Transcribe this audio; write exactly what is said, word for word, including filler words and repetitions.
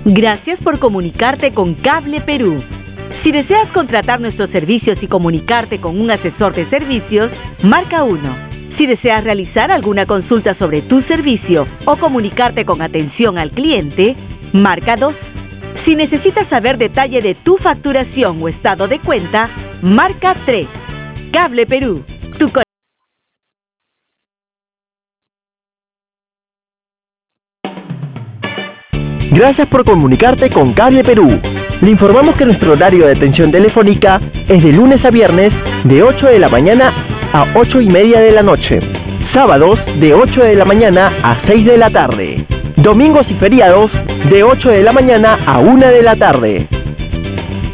Gracias por comunicarte con Cable Perú. Si deseas contratar nuestros servicios y comunicarte con un asesor de servicios, marca uno. Si deseas realizar alguna consulta sobre tu servicio o comunicarte con atención al cliente, marca dos. Si necesitas saber detalle de tu facturación o estado de cuenta, marca tres. Cable Perú, tu co- Gracias por comunicarte con Cable Perú. Le informamos que nuestro horario de atención telefónica es de lunes a viernes de ocho de la mañana a ocho y media de la noche. Sábados de ocho de la mañana a seis de la tarde. Domingos y feriados de ocho de la mañana a una de la tarde.